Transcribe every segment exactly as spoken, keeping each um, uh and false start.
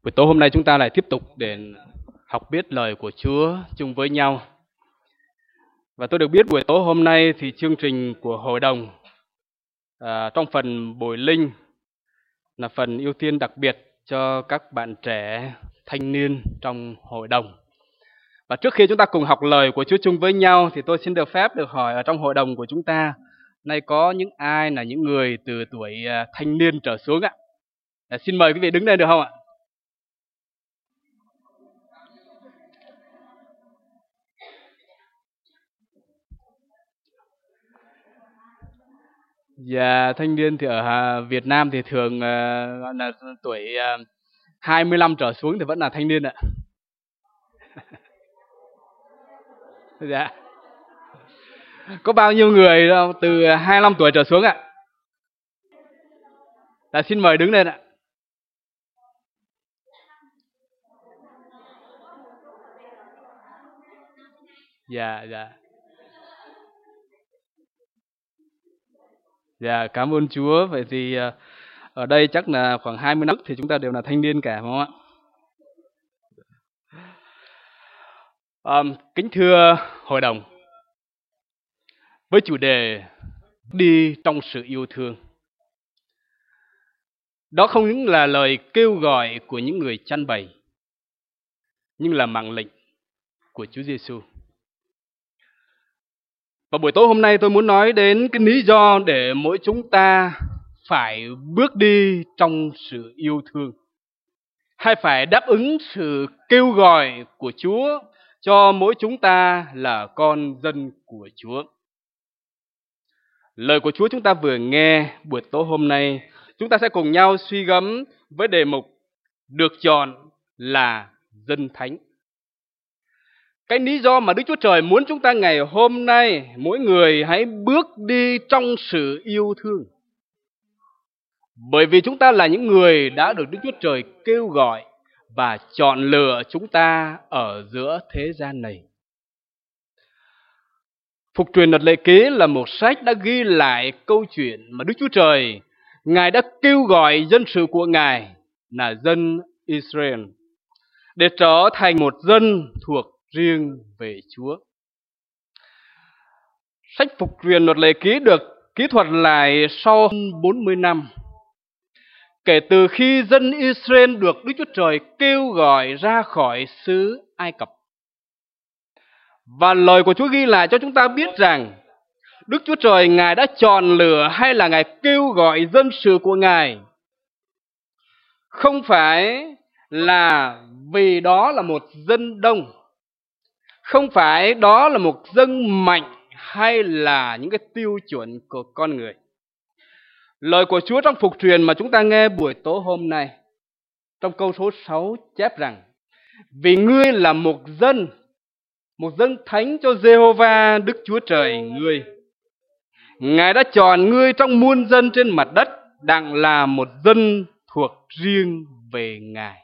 Buổi tối hôm nay chúng ta lại tiếp tục để học biết lời của Chúa chung với nhau. Và tôi được biết buổi tối hôm nay thì chương trình của hội đồng à, trong phần bồi linh là phần ưu tiên đặc biệt cho các bạn trẻ thanh niên trong hội đồng. Và trước khi chúng ta cùng học lời của Chúa chung với nhau thì tôi xin được phép được hỏi ở trong hội đồng của chúng ta nay có những ai là những người từ tuổi thanh niên trở xuống ạ? À, xin mời quý vị đứng lên được không ạ? Dạ, thanh niên thì ở Việt Nam thì thường uh, gọi là tuổi uh, hai mươi lăm trở xuống thì vẫn là thanh niên ạ. Dạ. Có bao nhiêu người đâu từ hai mươi lăm tuổi trở xuống ạ? Dạ, xin mời đứng lên ạ. Dạ, dạ. Dạ, cảm ơn Chúa. Vậy thì uh, ở đây chắc là khoảng hai mươi năm thì chúng ta đều là thanh niên cả, phải không ạ? Um, kính thưa hội đồng, với chủ đề đi trong sự yêu thương, đó không những là lời kêu gọi của những người chăn bày, nhưng là mạng lệnh của Chúa Giêsu. Và buổi tối hôm nay tôi muốn nói đến cái lý do để mỗi chúng ta phải bước đi trong sự yêu thương, hay phải đáp ứng sự kêu gọi của Chúa cho mỗi chúng ta là con dân của Chúa. Lời của Chúa chúng ta vừa nghe buổi tối hôm nay, chúng ta sẽ cùng nhau suy gẫm với đề mục được chọn là dân thánh. Cái lý do mà Đức Chúa Trời muốn chúng ta ngày hôm nay mỗi người hãy bước đi trong sự yêu thương. Bởi vì chúng ta là những người đã được Đức Chúa Trời kêu gọi và chọn lựa chúng ta ở giữa thế gian này. Phục truyền luật lệ ký là một sách đã ghi lại câu chuyện mà Đức Chúa Trời, Ngài đã kêu gọi dân sự của Ngài là dân Israel để trở thành một dân thuộc riêng về Chúa. Sách Phục truyền luật lệ ký được kỹ thuật lại sau bốn mươi năm, kể từ khi dân Israel được Đức Chúa Trời kêu gọi ra khỏi xứ Ai Cập. Và lời của Chúa ghi lại cho chúng ta biết rằng Đức Chúa Trời Ngài đã chọn lựa hay là Ngài kêu gọi dân sự của Ngài không phải là vì đó là một dân đông, không phải đó là một dân mạnh hay là những cái tiêu chuẩn của con người. Lời của Chúa trong Phục truyền mà chúng ta nghe buổi tối hôm nay, trong câu số sáu chép rằng: vì ngươi là một dân, một dân thánh cho Giê-hô-va Đức Chúa Trời ngươi. Ngài đã chọn ngươi trong muôn dân trên mặt đất, đặng là một dân thuộc riêng về Ngài.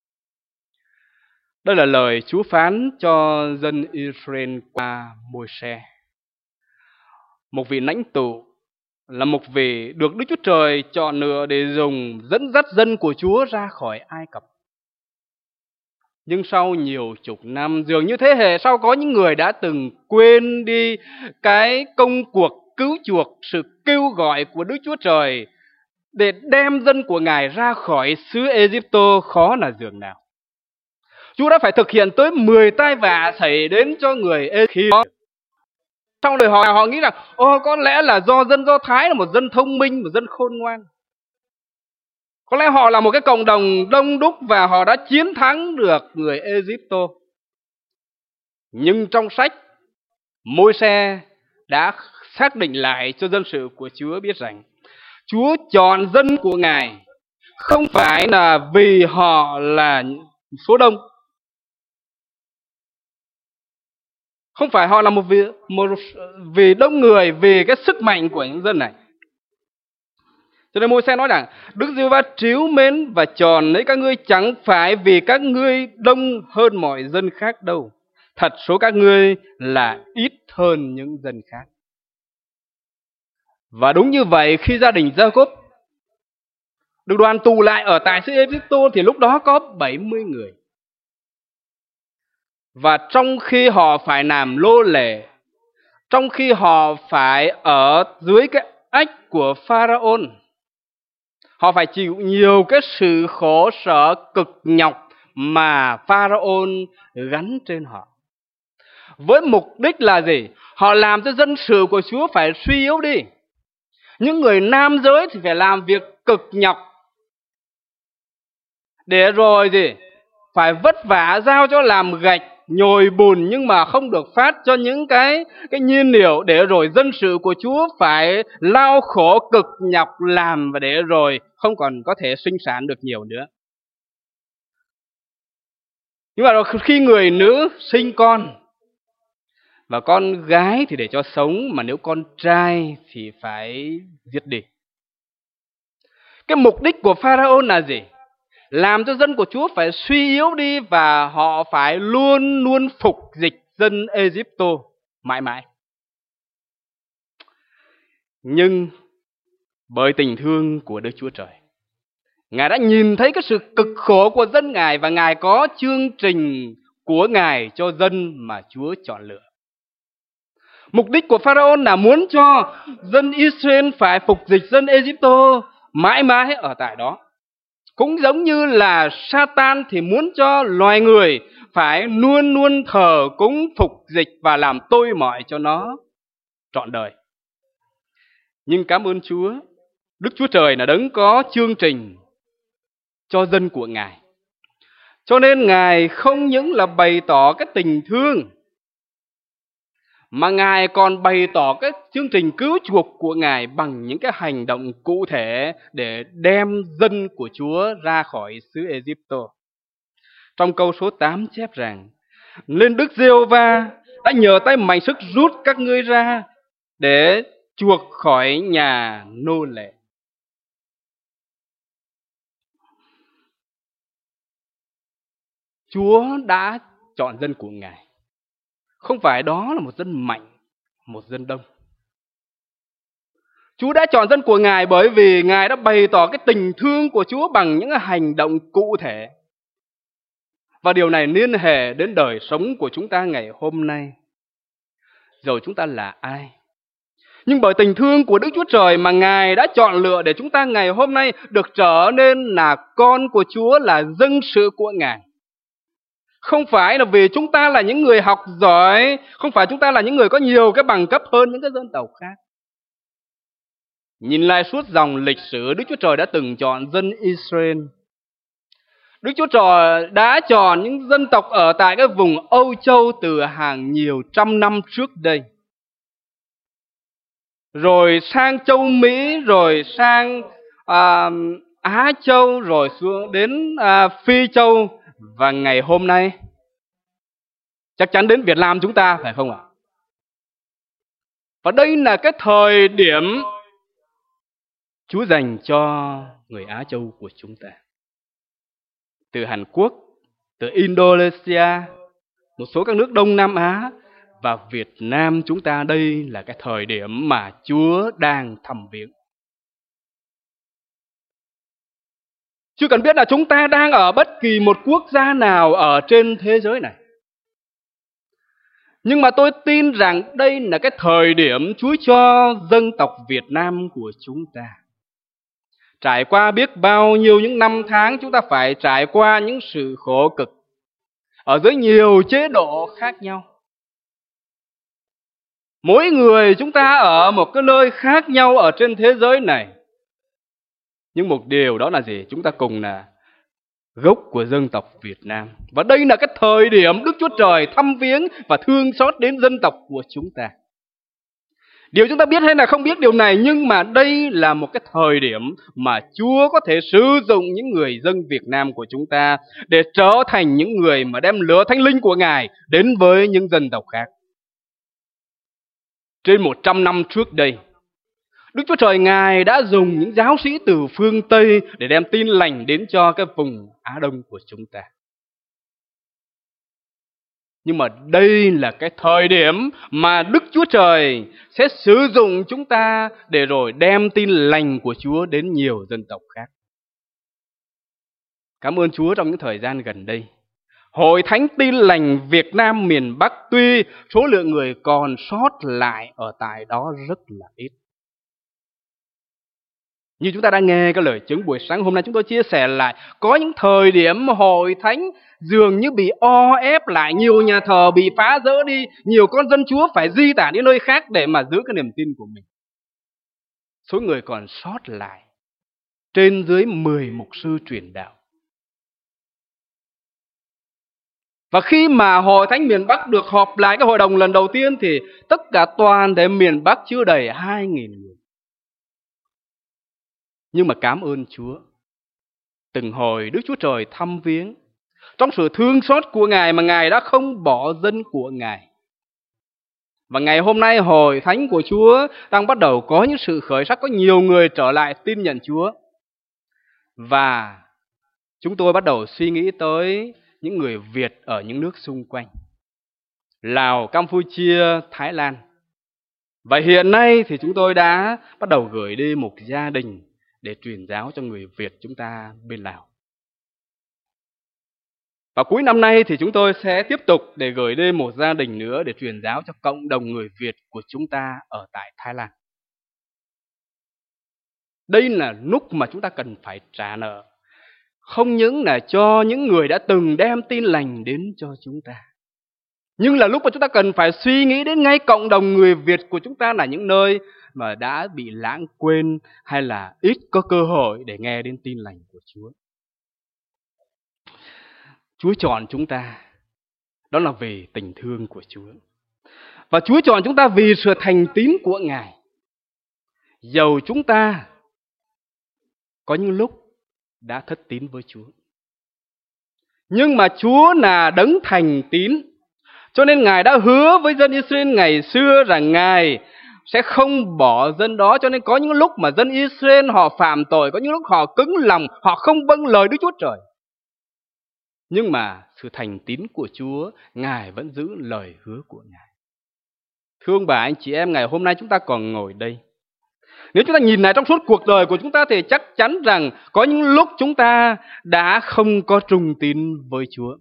Đây là lời Chúa phán cho dân Israel qua Môi-se, một vị lãnh tụ, là một vị được Đức Chúa Trời chọn lựa để dùng dẫn dắt dân của Chúa ra khỏi Ai Cập. Nhưng sau nhiều chục năm, dường như thế hệ sau có những người đã từng quên đi cái công cuộc cứu chuộc, sự kêu gọi của Đức Chúa Trời để đem dân của Ngài ra khỏi xứ Ê-díp-tô khó là dường nào. Chúa đã phải thực hiện tới mười tai vạ xảy đến cho người Ê-díp-tô. Trong đời họ, họ nghĩ rằng ô có lẽ là do dân Do Thái là một dân thông minh, một dân khôn ngoan. Có lẽ họ là một cái cộng đồng đông đúc và họ đã chiến thắng được người Ê-díp-tô. Nhưng trong sách, Môi-se đã xác định lại cho dân sự của Chúa biết rằng Chúa chọn dân của Ngài không phải là vì họ là số đông, không phải họ là một vì, một vì đông người, vì cái sức mạnh của những dân này. Cho nên Môi-se nói rằng Đức Giê-hô-va trìu mến và chọn lấy các ngươi chẳng phải vì các ngươi đông hơn mọi dân khác đâu. Thật số các ngươi là ít hơn những dân khác. Và đúng như vậy, khi gia đình Gia-cốp được đoàn tù lại ở tại xứ Ê-díp-tô thì lúc đó có bảy mươi người. Và trong khi họ phải làm nô lệ, trong khi họ phải ở dưới cái ách của Pharaoh, họ phải chịu nhiều cái sự khổ sở cực nhọc mà Pharaoh gắn trên họ. Với mục đích là gì? Họ làm cho dân sự của Chúa phải suy yếu đi. Những người nam giới thì phải làm việc cực nhọc, để rồi gì? Phải vất vả giao cho làm gạch, nhồi bùn, nhưng mà không được phát cho những cái, cái nhiên liệu, để rồi dân sự của Chúa phải lao khổ cực nhọc làm, và để rồi không còn có thể sinh sản được nhiều nữa. Nhưng mà khi người nữ sinh con, và con gái thì để cho sống, mà nếu con trai thì phải giết đi. Cái mục đích của Pharaoh là gì? Làm cho dân của Chúa phải suy yếu đi, và họ phải luôn luôn phục dịch dân Ê-díp-tô mãi mãi. Nhưng bởi tình thương của Đức Chúa Trời, Ngài đã nhìn thấy cái sự cực khổ của dân Ngài, và Ngài có chương trình của Ngài cho dân mà Chúa chọn lựa. Mục đích của Pharaoh là muốn cho dân Israel phải phục dịch dân Ê-díp-tô mãi mãi ở tại đó. Cũng giống như là Satan thì muốn cho loài người phải luôn luôn thờ cúng phục dịch và làm tôi mọi cho nó trọn đời. Nhưng cảm ơn Chúa, Đức Chúa Trời là đấng có chương trình cho dân của Ngài. Cho nên Ngài không những là bày tỏ cái tình thương, mà Ngài còn bày tỏ cái chương trình cứu chuộc của Ngài bằng những cái hành động cụ thể để đem dân của Chúa ra khỏi xứ Ê-díp-tô. Trong câu số tám chép rằng: nên Đức Giê-hô-va đã nhờ tay mạnh sức rút các ngươi ra để chuộc khỏi nhà nô lệ. Chúa đã chọn dân của Ngài. Không phải đó là một dân mạnh, một dân đông. Chúa đã chọn dân của Ngài bởi vì Ngài đã bày tỏ cái tình thương của Chúa bằng những hành động cụ thể. Và điều này liên hệ đến đời sống của chúng ta ngày hôm nay. Dầu chúng ta là ai, nhưng bởi tình thương của Đức Chúa Trời mà Ngài đã chọn lựa để chúng ta ngày hôm nay được trở nên là con của Chúa, là dân sự của Ngài. Không phải là vì chúng ta là những người học giỏi, không phải chúng ta là những người có nhiều cái bằng cấp hơn những cái dân tộc khác. Nhìn lại suốt dòng lịch sử, Đức Chúa Trời đã từng chọn dân Israel. Đức Chúa Trời đã chọn những dân tộc ở tại cái vùng Âu Châu từ hàng nhiều trăm năm trước đây. Rồi sang châu Mỹ, rồi sang à, Á Châu, rồi xuống đến à, Phi Châu, và ngày hôm nay chắc chắn đến Việt Nam chúng ta, phải không ạ? Và đây là cái thời điểm Chúa dành cho người Á Châu của chúng ta. Từ Hàn Quốc, từ Indonesia, một số các nước Đông Nam Á và Việt Nam chúng ta, đây là cái thời điểm mà Chúa đang thăm viếng. Chưa cần biết là chúng ta đang ở bất kỳ một quốc gia nào ở trên thế giới này. Nhưng mà tôi tin rằng đây là cái thời điểm Chúa cho dân tộc Việt Nam của chúng ta. Trải qua biết bao nhiêu những năm tháng, chúng ta phải trải qua những sự khổ cực ở dưới nhiều chế độ khác nhau. Mỗi người chúng ta ở một cái nơi khác nhau ở trên thế giới này. Nhưng một điều đó là gì? Chúng ta cùng là gốc của dân tộc Việt Nam. Và đây là cái thời điểm Đức Chúa Trời thăm viếng và thương xót đến dân tộc của chúng ta. Điều chúng ta biết hay là không biết điều này, nhưng mà đây là một cái thời điểm mà Chúa có thể sử dụng những người dân Việt Nam của chúng ta để trở thành những người mà đem lửa Thánh Linh của Ngài đến với những dân tộc khác. Trên một trăm năm trước đây, Đức Chúa Trời Ngài đã dùng những giáo sĩ từ phương Tây để đem tin lành đến cho cái vùng Á Đông của chúng ta. Nhưng mà đây là cái thời điểm mà Đức Chúa Trời sẽ sử dụng chúng ta để rồi đem tin lành của Chúa đến nhiều dân tộc khác. Cảm ơn Chúa trong những thời gian gần đây, Hội Thánh Tin Lành Việt Nam miền Bắc tuy số lượng người còn sót lại ở tại đó rất là ít. Như chúng ta đã nghe cái lời chứng buổi sáng hôm nay chúng tôi chia sẻ lại, có những thời điểm Hội Thánh dường như bị o ép lại, nhiều nhà thờ bị phá rỡ đi, nhiều con dân Chúa phải di tản đi nơi khác để mà giữ cái niềm tin của mình. Số người còn sót lại trên dưới mười mục sư truyền đạo. Và khi mà Hội Thánh miền Bắc được họp lại cái hội đồng lần đầu tiên thì tất cả toàn thể miền Bắc chưa đầy hai nghìn người. Nhưng mà cảm ơn Chúa, từng hồi Đức Chúa Trời thăm viếng, trong sự thương xót của Ngài mà Ngài đã không bỏ dân của Ngài. Và ngày hôm nay Hội Thánh của Chúa đang bắt đầu có những sự khởi sắc, có nhiều người trở lại tin nhận Chúa. Và chúng tôi bắt đầu suy nghĩ tới những người Việt ở những nước xung quanh, Lào, Campuchia, Thái Lan. Và hiện nay thì chúng tôi đã bắt đầu gửi đi một gia đình để truyền giáo cho người Việt chúng ta bên Lào. Và cuối năm nay thì chúng tôi sẽ tiếp tục để gửi đi một gia đình nữa để truyền giáo cho cộng đồng người Việt của chúng ta ở tại Thái Lan. Đây là lúc mà chúng ta cần phải trả nợ, không những là cho những người đã từng đem tin lành đến cho chúng ta, nhưng là lúc mà chúng ta cần phải suy nghĩ đến ngay cộng đồng người Việt của chúng ta là những nơi mà đã bị lãng quên hay là ít có cơ hội để nghe đến tin lành của Chúa. Chúa chọn chúng ta, đó là vì tình thương của Chúa. Và Chúa chọn chúng ta vì sự thành tín của Ngài. Dầu chúng ta có những lúc đã thất tín với Chúa, nhưng mà Chúa là đấng thành tín, cho nên Ngài đã hứa với dân Israel ngày xưa rằng Ngài sẽ không bỏ dân đó. Cho nên có những lúc mà dân Israel họ phạm tội, có những lúc họ cứng lòng, họ không vâng lời Đức Chúa Trời. Nhưng mà sự thành tín của Chúa, Ngài vẫn giữ lời hứa của Ngài. Thưa ông bà, anh chị em, ngày hôm nay chúng ta còn ngồi đây. Nếu chúng ta nhìn lại trong suốt cuộc đời của chúng ta thì chắc chắn rằng có những lúc chúng ta đã không có trung tín với Chúa.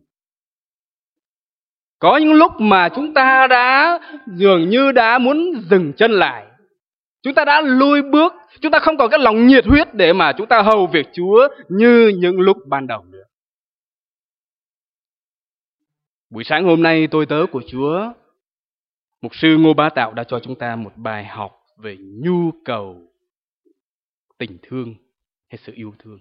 Có những lúc mà chúng ta đã dường như đã muốn dừng chân lại. Chúng ta đã lùi bước, chúng ta không còn cái lòng nhiệt huyết để mà chúng ta hầu việc Chúa như những lúc ban đầu nữa. Buổi sáng hôm nay tôi tớ của Chúa, mục sư Ngô Bá Tạo đã cho chúng ta một bài học về nhu cầu tình thương hay sự yêu thương.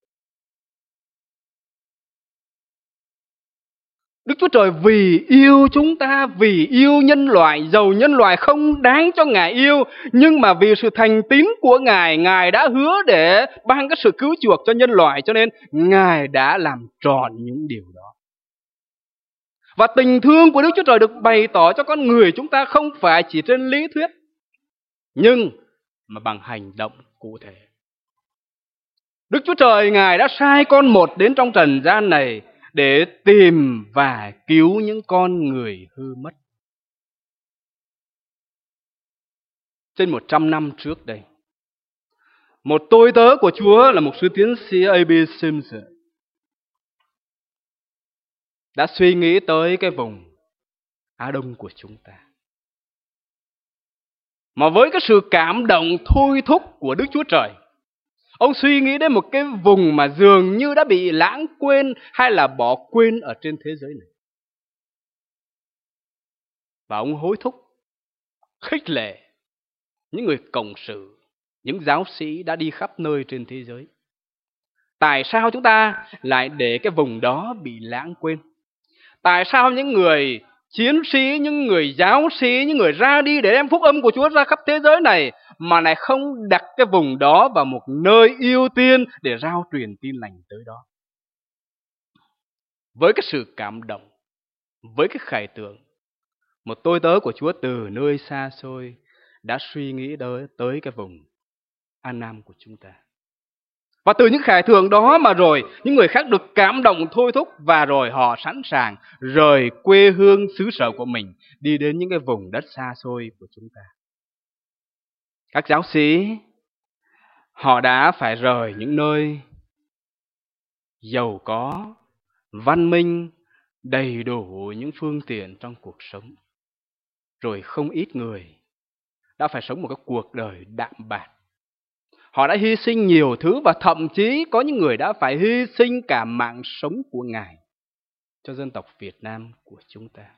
Đức Chúa Trời vì yêu chúng ta, vì yêu nhân loại, dầu nhân loại không đáng cho Ngài yêu, nhưng mà vì sự thành tín của Ngài, Ngài đã hứa để ban cái sự cứu chuộc cho nhân loại, cho nên Ngài đã làm tròn những điều đó. Và tình thương của Đức Chúa Trời được bày tỏ cho con người chúng ta không phải chỉ trên lý thuyết, nhưng mà bằng hành động cụ thể. Đức Chúa Trời Ngài đã sai con một đến trong trần gian này để tìm và cứu những con người hư mất. Trên một trăm năm trước đây, một tôi tớ của Chúa là mục sư tiến sĩ a bê Simpson đã suy nghĩ tới cái vùng Á Đông của chúng ta. Mà với cái sự cảm động thôi thúc của Đức Chúa Trời, ông suy nghĩ đến một cái vùng mà dường như đã bị lãng quên hay là bỏ quên ở trên thế giới này. Và ông hối thúc, khích lệ những người cộng sự, những giáo sĩ đã đi khắp nơi trên thế giới. Tại sao chúng ta lại để cái vùng đó bị lãng quên? Tại sao những người chiến sĩ, những người giáo sĩ, những người ra đi để đem phúc âm của Chúa ra khắp thế giới này mà lại không đặt cái vùng đó vào một nơi ưu tiên để rao truyền tin lành tới đó? Với cái sự cảm động, với cái khải tượng, một tôi tớ của Chúa từ nơi xa xôi đã suy nghĩ tới, tới cái vùng An Nam của chúng ta. Và từ những khải tượng đó mà rồi những người khác được cảm động thôi thúc, và rồi họ sẵn sàng rời quê hương xứ sở của mình đi đến những cái vùng đất xa xôi của chúng ta. Các giáo sĩ họ đã phải rời những nơi giàu có, văn minh, đầy đủ những phương tiện trong cuộc sống. Rồi không ít người đã phải sống một cái cuộc đời đạm bạc. Họ đã hy sinh nhiều thứ và thậm chí có những người đã phải hy sinh cả mạng sống của Ngài cho dân tộc Việt Nam của chúng ta.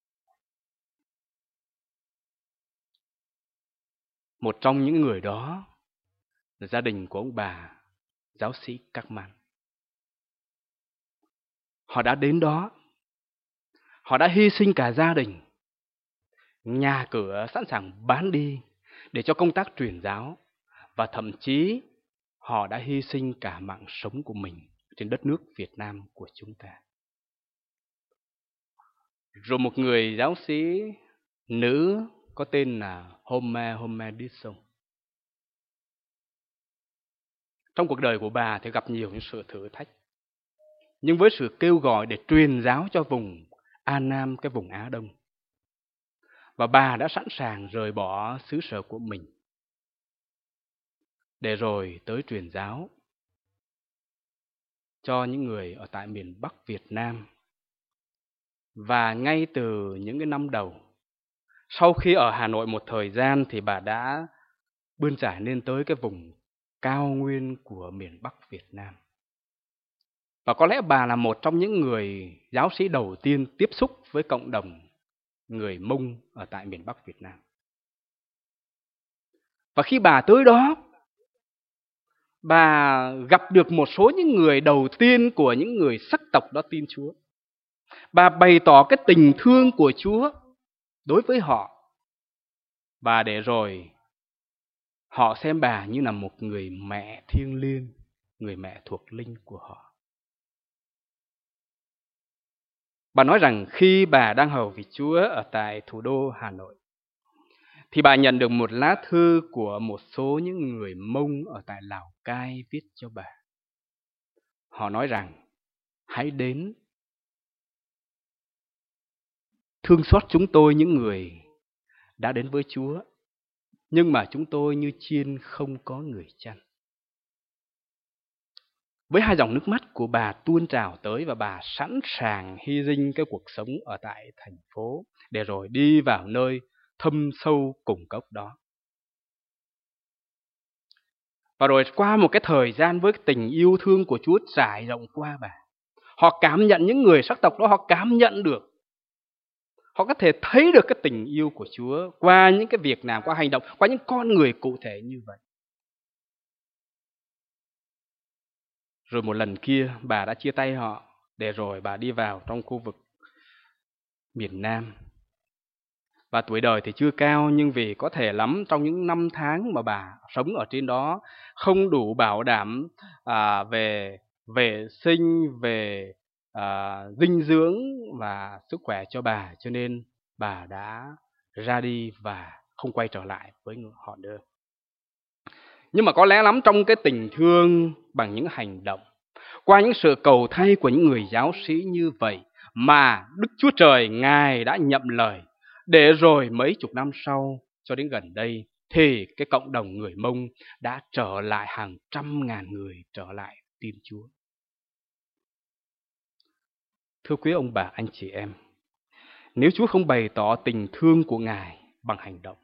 Một trong những người đó là gia đình của ông bà giáo sĩ Các Man. Họ đã đến đó, họ đã hy sinh cả gia đình, nhà cửa sẵn sàng bán đi để cho công tác truyền giáo, và thậm chí họ đã hy sinh cả mạng sống của mình trên đất nước Việt Nam của chúng ta. Rồi một người giáo sĩ nữ có tên là Homer Homer Dixon. Trong cuộc đời của bà thì gặp nhiều những sự thử thách, nhưng với sự kêu gọi để truyền giáo cho vùng An Nam, cái vùng Á Đông, và bà đã sẵn sàng rời bỏ xứ sở của mình để rồi tới truyền giáo cho những người ở tại miền Bắc Việt Nam. Và ngay từ những cái năm đầu, sau khi ở Hà Nội một thời gian, thì bà đã bươn trải lên tới cái vùng cao nguyên của miền Bắc Việt Nam. Và có lẽ bà là một trong những người giáo sĩ đầu tiên tiếp xúc với cộng đồng người Mông ở tại miền Bắc Việt Nam. Và khi bà tới đó, bà gặp được một số những người đầu tiên của những người sắc tộc đó tin Chúa. Bà bày tỏ cái tình thương của Chúa đối với họ, và để rồi họ xem bà như là một người mẹ thiêng liêng, người mẹ thuộc linh của họ. Bà nói rằng khi bà đang hầu việc Chúa ở tại thủ đô Hà Nội, thì bà nhận được một lá thư của một số những người Mông ở tại Lào Cai viết cho bà. Họ nói rằng hãy đến thương xót chúng tôi, những người đã đến với Chúa, nhưng mà chúng tôi như chiên không có người chăn. Với hai dòng nước mắt của bà tuôn trào tới, và bà sẵn sàng hy sinh cái cuộc sống ở tại thành phố để rồi đi vào nơi thâm sâu cùng cốc đó. Và rồi qua một cái thời gian với cái tình yêu thương của Chúa trải rộng qua bà, họ cảm nhận, những người sắc tộc đó họ cảm nhận được, họ có thể thấy được cái tình yêu của Chúa qua những cái việc làm, qua hành động, qua những con người cụ thể như vậy. Rồi một lần kia bà đã chia tay họ để rồi bà đi vào trong khu vực miền Nam. Và tuổi đời thì chưa cao, nhưng vì có thể lắm trong những năm tháng mà bà sống ở trên đó không đủ bảo đảm à, về vệ sinh, về à, dinh dưỡng và sức khỏe cho bà, cho nên bà đã ra đi và không quay trở lại với họ nữa. Nhưng mà có lẽ lắm trong cái tình thương bằng những hành động, qua những sự cầu thay của những người giáo sĩ như vậy, mà Đức Chúa Trời Ngài đã nhậm lời, để rồi mấy chục năm sau cho đến gần đây thì cái cộng đồng người Mông đã trở lại, hàng trăm ngàn người trở lại tin Chúa. Thưa quý ông bà, anh chị em, nếu Chúa không bày tỏ tình thương của Ngài bằng hành động,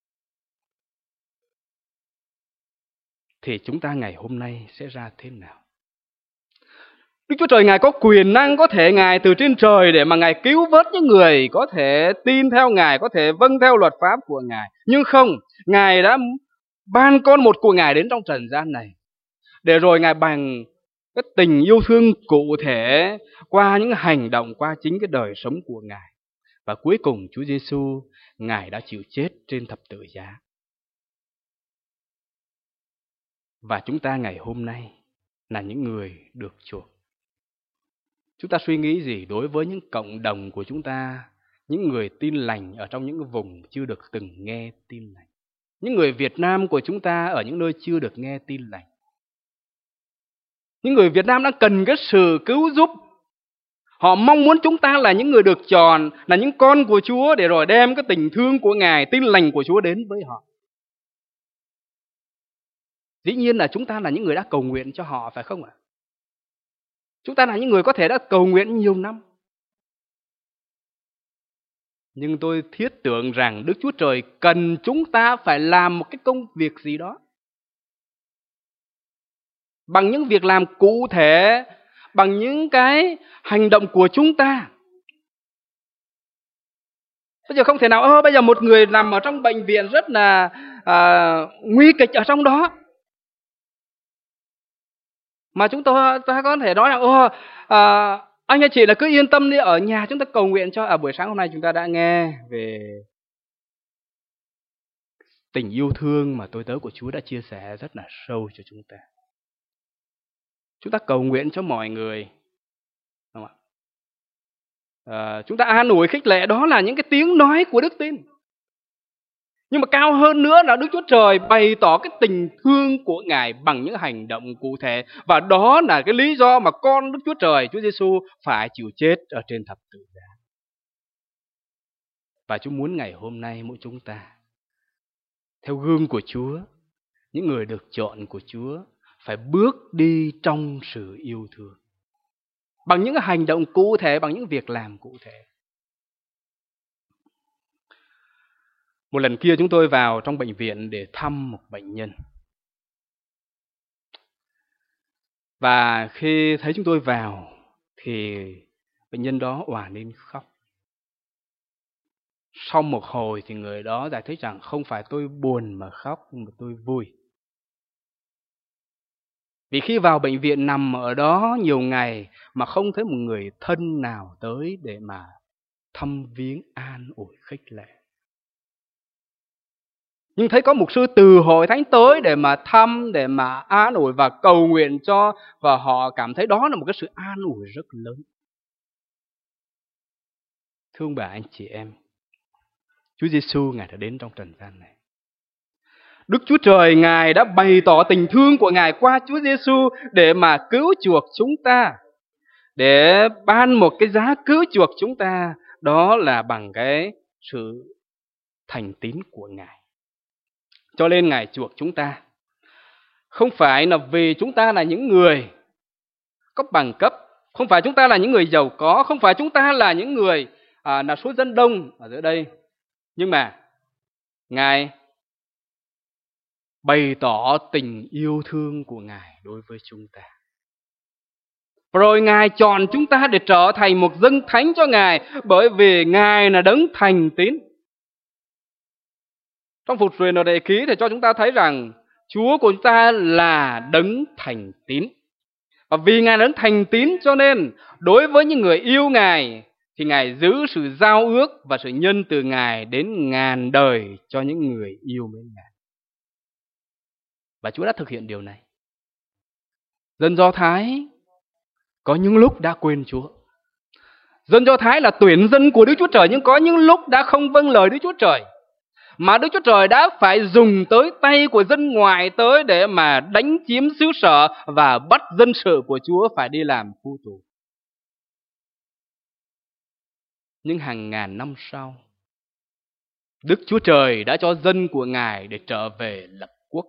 thì chúng ta ngày hôm nay sẽ ra thế nào? Đức Chúa Trời Ngài có quyền năng, có thể Ngài từ trên trời để mà Ngài cứu vớt những người có thể tin theo Ngài, có thể vâng theo luật pháp của Ngài. Nhưng không, Ngài đã ban con một của Ngài đến trong trần gian này, để rồi Ngài bằng cái tình yêu thương cụ thể qua những hành động, qua chính cái đời sống của Ngài. Và cuối cùng Chúa Giêsu, Ngài đã chịu chết trên thập tự giá. Và chúng ta ngày hôm nay là những người được chuộc. Chúng ta suy nghĩ gì đối với những cộng đồng của chúng ta, những người tin lành ở trong những vùng chưa được từng nghe tin lành, những người Việt Nam của chúng ta ở những nơi chưa được nghe tin lành, những người Việt Nam đang cần cái sự cứu giúp. Họ mong muốn chúng ta là những người được chọn, là những con của Chúa, để rồi đem cái tình thương của Ngài, tin lành của Chúa đến với họ. Dĩ nhiên là chúng ta là những người đã cầu nguyện cho họ, phải không ạ? Chúng ta là những người có thể đã cầu nguyện nhiều năm. Nhưng tôi thiết tưởng rằng Đức Chúa Trời cần chúng ta phải làm một cái công việc gì đó. Bằng những việc làm cụ thể, bằng những cái hành động của chúng ta. Bây giờ không thể nào, ơ bây giờ một người nằm ở trong bệnh viện rất là à, nguy kịch ở trong đó. Mà chúng tôi ta có thể nói rằng, ô, à, anh hay chị là cứ yên tâm đi, ở nhà chúng ta cầu nguyện cho. Ở buổi sáng hôm nay chúng ta đã nghe về tình yêu thương mà tôi tớ của Chúa đã chia sẻ rất là sâu cho chúng ta. Chúng ta cầu nguyện cho mọi người. Đúng không ạ? À, chúng ta an ủi khích lệ, đó là những cái tiếng nói của đức tin. Nhưng mà cao hơn nữa là Đức Chúa Trời bày tỏ cái tình thương của Ngài bằng những hành động cụ thể. Và đó là cái lý do mà con Đức Chúa Trời, Chúa Giêsu phải chịu chết ở trên thập tự giá. Và Chúa muốn ngày hôm nay mỗi chúng ta, theo gương của Chúa, những người được chọn của Chúa, phải bước đi trong sự yêu thương. Bằng những hành động cụ thể, bằng những việc làm cụ thể. Một lần kia chúng tôi vào trong bệnh viện để thăm một bệnh nhân. Và khi thấy chúng tôi vào thì bệnh nhân đó òa lên khóc. Sau một hồi thì người đó giải thích rằng không phải tôi buồn mà khóc, nhưng mà tôi vui. Vì khi vào bệnh viện nằm ở đó nhiều ngày mà không thấy một người thân nào tới để mà thăm viếng an ủi khích lệ. Nhưng thấy có mục sư từ hội thánh tới để mà thăm, để mà an ủi và cầu nguyện cho, và họ cảm thấy đó là một cái sự an ủi rất lớn. Thưa ông bà anh chị em, Chúa Giêsu Ngài đã đến trong trần gian này. Đức Chúa Trời Ngài đã bày tỏ tình thương của Ngài qua Chúa Giêsu để mà cứu chuộc chúng ta, để ban một cái giá cứu chuộc chúng ta, đó là bằng cái sự thành tín của Ngài. Cho nên Ngài chuộc chúng ta không phải là vì chúng ta là những người có bằng cấp, không phải chúng ta là những người giàu có, không phải chúng ta là những người à, là số dân đông ở dưới đây, nhưng mà Ngài bày tỏ tình yêu thương của Ngài đối với chúng ta. Rồi Ngài chọn chúng ta để trở thành một dân thánh cho Ngài, bởi vì Ngài là đấng thành tín. Trong Phục truyền ở Đệ Ký thì cho chúng ta thấy rằng Chúa của chúng ta là đấng thành tín. Và vì Ngài là đấng thành tín cho nên đối với những người yêu Ngài thì Ngài giữ sự giao ước và sự nhân từ Ngài đến ngàn đời cho những người yêu mến Ngài. Và Chúa đã thực hiện điều này. Dân Do Thái có những lúc đã quên Chúa. Dân Do Thái là tuyển dân của Đức Chúa Trời, nhưng có những lúc đã không vâng lời Đức Chúa Trời, mà Đức Chúa Trời đã phải dùng tới tay của dân ngoại tới để mà đánh chiếm xứ sở và bắt dân sự của Chúa phải đi làm phu tù. Nhưng hàng ngàn năm sau, Đức Chúa Trời đã cho dân của Ngài để trở về lập quốc.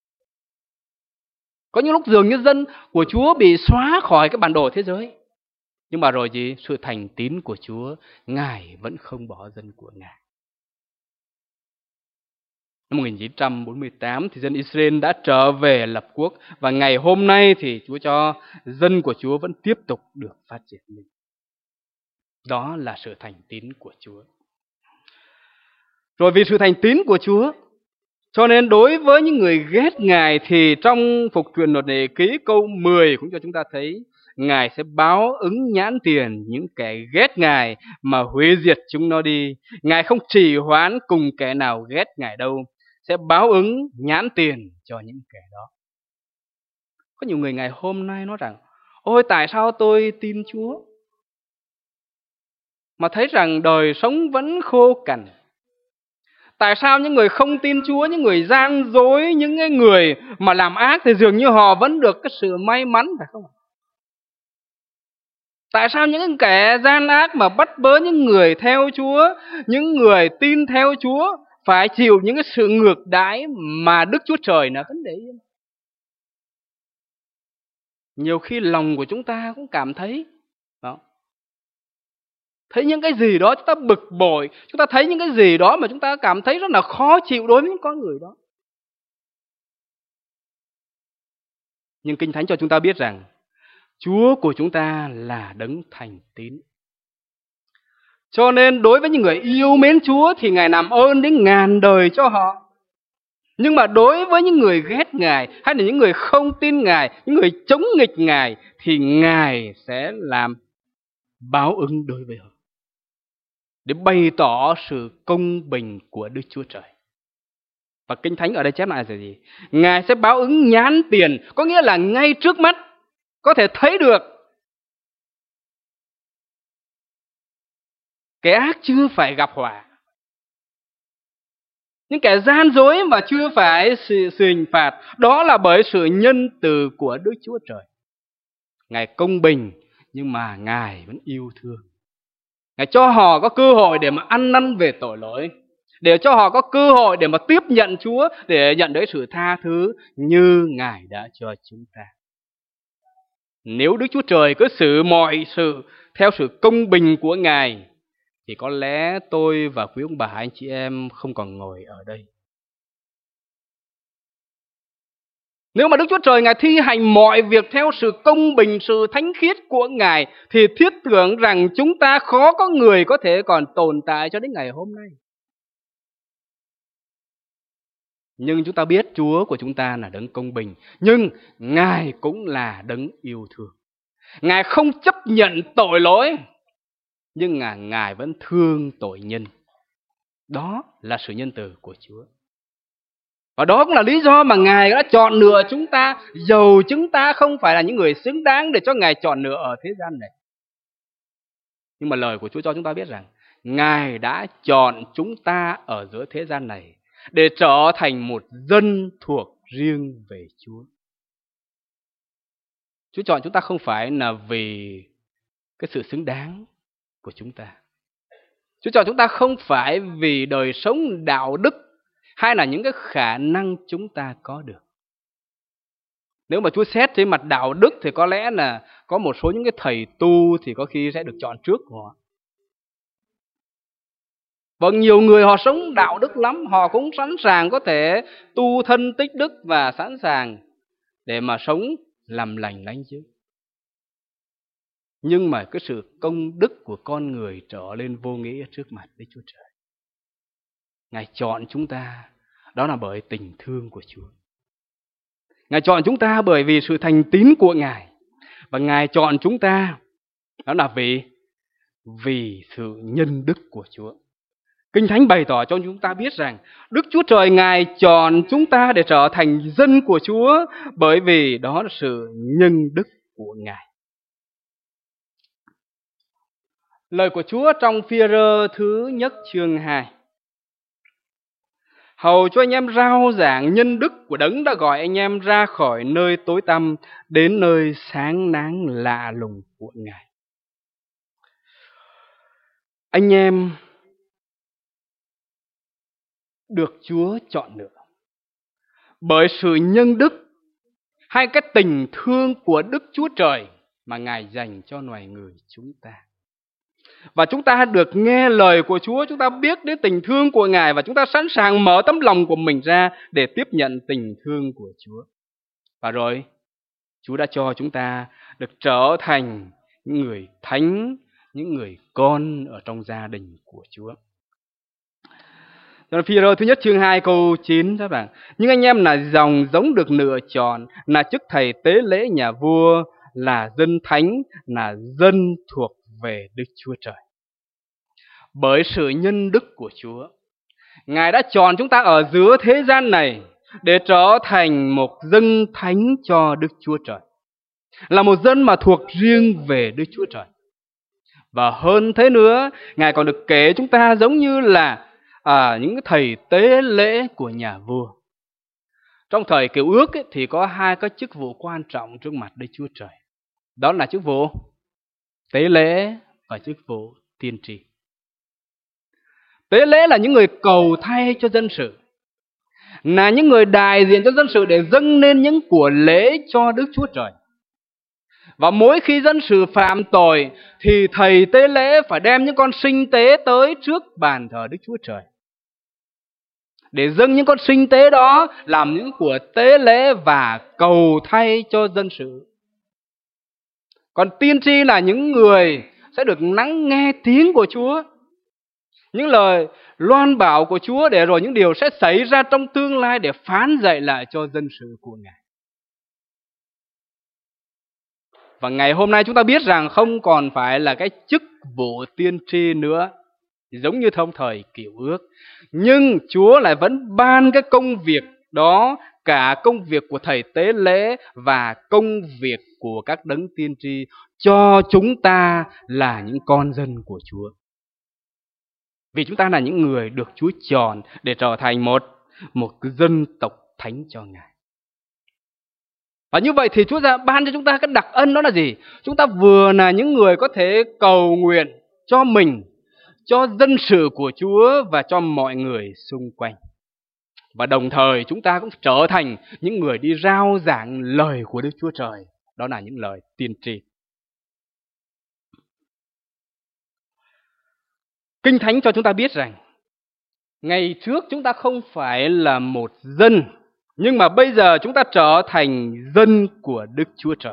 Có những lúc dường như dân của Chúa bị xóa khỏi cái bản đồ thế giới, nhưng mà rồi gì? Sự thành tín của Chúa, Ngài vẫn không bỏ dân của Ngài. Năm một nghìn chín trăm bốn mươi tám thì dân Israel đã trở về lập quốc, và ngày hôm nay thì Chúa cho dân của Chúa vẫn tiếp tục được phát triển lên. Đó là sự thành tín của Chúa. Rồi vì sự thành tín của Chúa, cho nên đối với những người ghét Ngài thì trong Phục truyền Luật Đệ Ký câu mười cũng cho chúng ta thấy Ngài sẽ báo ứng nhãn tiền những kẻ ghét Ngài mà hủy diệt chúng nó đi. Ngài không trì hoãn cùng kẻ nào ghét Ngài đâu, sẽ báo ứng nhãn tiền cho những kẻ đó. Có nhiều người ngày hôm nay nói rằng, ôi tại sao tôi tin Chúa mà thấy rằng đời sống vẫn khô cằn? Tại sao những người không tin Chúa, những người gian dối, những người mà làm ác thì dường như họ vẫn được cái sự may mắn, phải không? Tại sao những kẻ gian ác mà bắt bớ những người theo Chúa, những người tin theo Chúa phải chịu những cái sự ngược đãi mà Đức Chúa Trời là vấn đề? Nhiều khi lòng của chúng ta cũng cảm thấy đó, thấy những cái gì đó chúng ta bực bội, chúng ta thấy những cái gì đó mà chúng ta cảm thấy rất là khó chịu đối với những con người đó. Nhưng Kinh Thánh cho chúng ta biết rằng Chúa của chúng ta là đấng thành tín. Cho nên đối với những người yêu mến Chúa thì Ngài làm ơn đến ngàn đời cho họ. Nhưng mà đối với những người ghét Ngài, hay là những người không tin Ngài, những người chống nghịch Ngài, thì Ngài sẽ làm báo ứng đối với họ, để bày tỏ sự công bình của Đức Chúa Trời. Và Kinh Thánh ở đây chép lại là gì? Ngài sẽ báo ứng nhán tiền, có nghĩa là ngay trước mắt, có thể thấy được. Kẻ ác chưa phải gặp họa, những kẻ gian dối mà chưa phải sự hình phạt, đó là bởi sự nhân từ của Đức Chúa Trời. Ngài công bình, nhưng mà Ngài vẫn yêu thương. Ngài cho họ có cơ hội để mà ăn năn về tội lỗi, để cho họ có cơ hội để mà tiếp nhận Chúa, để nhận được sự tha thứ như Ngài đã cho chúng ta. Nếu Đức Chúa Trời cứ xử mọi sự theo sự công bình của Ngài, thì có lẽ tôi và quý ông bà anh chị em không còn ngồi ở đây. Nếu mà Đức Chúa Trời Ngài thi hành mọi việc theo sự công bình, sự thánh khiết của Ngài, thì thiết tưởng rằng chúng ta khó có người có thể còn tồn tại cho đến ngày hôm nay. Nhưng chúng ta biết Chúa của chúng ta là đấng công bình, nhưng Ngài cũng là đấng yêu thương. Ngài không chấp nhận tội lỗi, nhưng Ngài, Ngài vẫn thương tội nhân. Đó là sự nhân từ của Chúa. Và đó cũng là lý do mà Ngài đã chọn lựa chúng ta, dầu chúng ta không phải là những người xứng đáng để cho Ngài chọn lựa ở thế gian này. Nhưng mà lời của Chúa cho chúng ta biết rằng Ngài đã chọn chúng ta ở giữa thế gian này để trở thành một dân thuộc riêng về Chúa. Chúa chọn chúng ta không phải là vì cái sự xứng đáng của chúng ta. Chúa chọn chúng ta không phải vì đời sống đạo đức hay là những cái khả năng chúng ta có được. Nếu mà Chúa xét trên mặt đạo đức thì có lẽ là có một số những cái thầy tu thì có khi sẽ được chọn trước của họ. Vâng, nhiều người họ sống đạo đức lắm, họ cũng sẵn sàng có thể tu thân tích đức và sẵn sàng để mà sống làm lành lánh chứ. Nhưng mà cái sự công đức của con người trở lên vô nghĩa trước mặt Đức Chúa Trời. Ngài chọn chúng ta, đó là bởi tình thương của Chúa. Ngài chọn chúng ta bởi vì sự thành tín của Ngài. Và Ngài chọn chúng ta, đó là vì, vì sự nhân đức của Chúa. Kinh Thánh bày tỏ cho chúng ta biết rằng Đức Chúa Trời Ngài chọn chúng ta để trở thành dân của Chúa, bởi vì đó là sự nhân đức của Ngài. Lời của Chúa trong Phi-e-rơ thứ nhất chương hai. Hầu cho anh em rao giảng nhân đức của đấng đã gọi anh em ra khỏi nơi tối tăm đến nơi sáng náng lạ lùng của Ngài. Anh em được Chúa chọn lựa bởi sự nhân đức hay cái tình thương của Đức Chúa Trời mà Ngài dành cho loài người chúng ta. Và chúng ta được nghe lời của Chúa, chúng ta biết đến tình thương của Ngài và chúng ta sẵn sàng mở tấm lòng của mình ra để tiếp nhận tình thương của Chúa. Và rồi, Chúa đã cho chúng ta được trở thành những người thánh, những người con ở trong gia đình của Chúa. Phi-e-rơ thứ nhất chương hai câu chín các bạn. Nhưng anh em là dòng giống được lựa chọn, là chức thầy tế lễ nhà vua, là dân thánh, là dân thuộc về Đức Chúa Trời. Bởi sự nhân đức của Chúa, Ngài đã chọn chúng ta ở giữa thế gian này để trở thành một dân thánh cho Đức Chúa Trời, là một dân mà thuộc riêng về Đức Chúa Trời. Và hơn thế nữa, Ngài còn được kể chúng ta giống như là à, những thầy tế lễ của nhà vua. Trong thời Cựu Ước ấy, thì có hai cái chức vụ quan trọng trước mặt Đức Chúa Trời. Đó là chức vụ tế lễ và chức vụ tiên tri. Tế lễ là những người cầu thay cho dân sự, là những người đại diện cho dân sự để dâng lên những của lễ cho Đức Chúa Trời. Và mỗi khi dân sự phạm tội thì thầy tế lễ phải đem những con sinh tế tới trước bàn thờ Đức Chúa Trời, để dâng những con sinh tế đó làm những của tế lễ và cầu thay cho dân sự. Còn tiên tri là những người sẽ được lắng nghe tiếng của Chúa, những lời loan bảo của Chúa, để rồi những điều sẽ xảy ra trong tương lai để phán dạy lại cho dân sự của Ngài. Và ngày hôm nay chúng ta biết rằng không còn phải là cái chức vụ tiên tri nữa, giống như thông thời Cựu Ước. Nhưng Chúa lại vẫn ban cái công việc đó, cả công việc của thầy tế lễ và công việc của các đấng tiên tri, cho chúng ta là những con dân của Chúa. Vì chúng ta là những người được Chúa chọn để trở thành một, một dân tộc thánh cho Ngài. Và như vậy thì Chúa đã ban cho chúng ta cái đặc ân, đó là gì? Chúng ta vừa là những người có thể cầu nguyện cho mình, cho dân sự của Chúa và cho mọi người xung quanh. Và đồng thời chúng ta cũng trở thành những người đi rao giảng lời của Đức Chúa Trời. Đó là những lời tiên tri. Kinh Thánh cho chúng ta biết rằng ngày trước chúng ta không phải là một dân, nhưng mà bây giờ chúng ta trở thành dân của Đức Chúa Trời.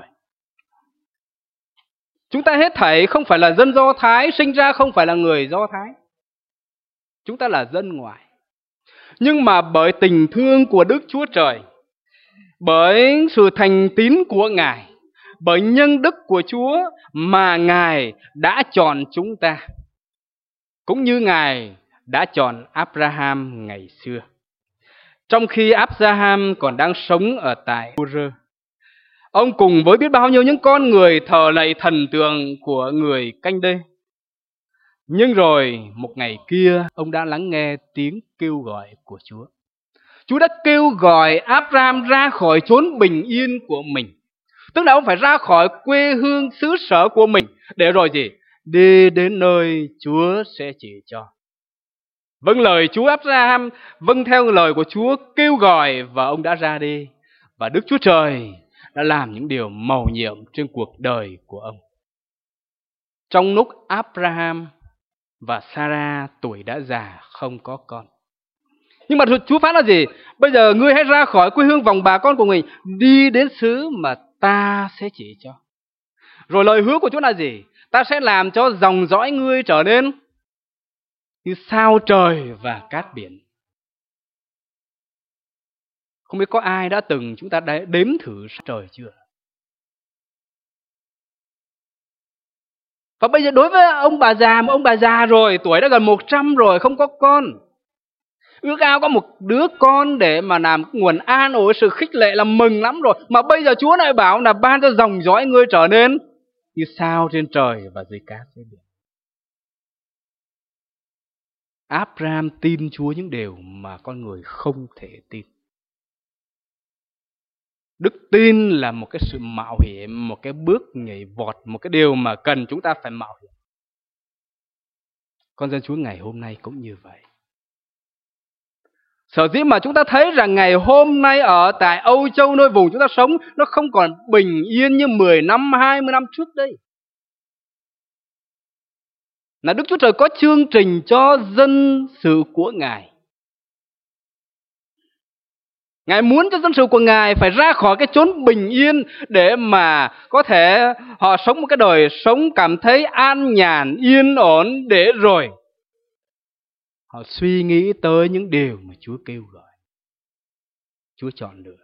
Chúng ta hết thảy không phải là dân Do Thái, sinh ra không phải là người Do Thái. Chúng ta là dân ngoại. Nhưng mà bởi tình thương của Đức Chúa Trời, bởi sự thành tín của Ngài, bởi nhân đức của Chúa mà Ngài đã chọn chúng ta, cũng như Ngài đã chọn Abraham ngày xưa. Trong khi Abraham còn đang sống ở tại Ur, ông cùng với biết bao nhiêu những con người thờ lạy thần tượng của người Canh Đê. Nhưng rồi một ngày kia, ông đã lắng nghe tiếng kêu gọi của Chúa. Chúa đã kêu gọi Abraham ra khỏi chốn bình yên của mình. Tức là ông phải ra khỏi quê hương xứ sở của mình, để rồi gì? Đi đến nơi Chúa sẽ chỉ cho. Vâng lời Chúa, Abraham vâng theo lời của Chúa kêu gọi, và ông đã ra đi. Và Đức Chúa Trời đã làm những điều mầu nhiệm trên cuộc đời của ông. Trong lúc Abraham và Sarah tuổi đã già không có con, nhưng mà Chúa phán là gì? Bây giờ ngươi hãy ra khỏi quê hương vòng bà con của mình, đi đến xứ mà ta sẽ chỉ cho. Rồi lời hứa của Chúa là gì? Ta sẽ làm cho dòng dõi ngươi trở nên như sao trời và cát biển. Không biết có ai đã từng chúng ta đã đếm thử sao trời chưa? Và bây giờ đối với ông bà già, mà ông bà già rồi, tuổi đã gần một trăm rồi, không có con, ước ao có một đứa con để mà làm nguồn an ủi, sự khích lệ, là mừng lắm rồi. Mà bây giờ Chúa lại bảo là ban cho dòng dõi ngươi trở nên như sao trên trời và dưới cát dưới biển. Abraham tin Chúa những điều mà con người không thể tin. Đức tin là một cái sự mạo hiểm, một cái bước nhảy vọt, một cái điều mà cần chúng ta phải mạo hiểm. Con dân Chúa ngày hôm nay cũng như vậy. Sở dĩ mà chúng ta thấy rằng ngày hôm nay ở tại Âu Châu, nơi vùng chúng ta sống, nó không còn bình yên như mười năm, hai mươi năm trước đây. Là Đức Chúa Trời có chương trình cho dân sự của Ngài. Ngài muốn cho dân sự của Ngài phải ra khỏi cái chốn bình yên, để mà có thể họ sống một cái đời sống cảm thấy an nhàn, yên ổn, để rồi họ suy nghĩ tới những điều mà Chúa kêu gọi, Chúa chọn lựa.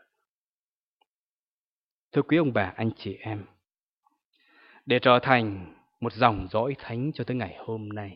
Thưa quý ông bà, anh chị em, để trở thành một dòng dõi thánh cho tới ngày hôm nay,